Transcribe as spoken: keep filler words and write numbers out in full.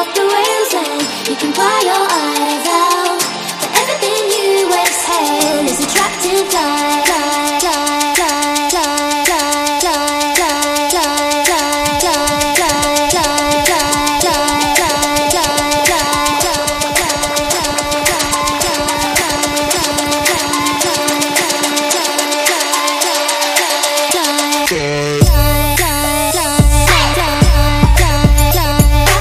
off the rails and you can cry your eyes out. But everything you exhale is attractive light.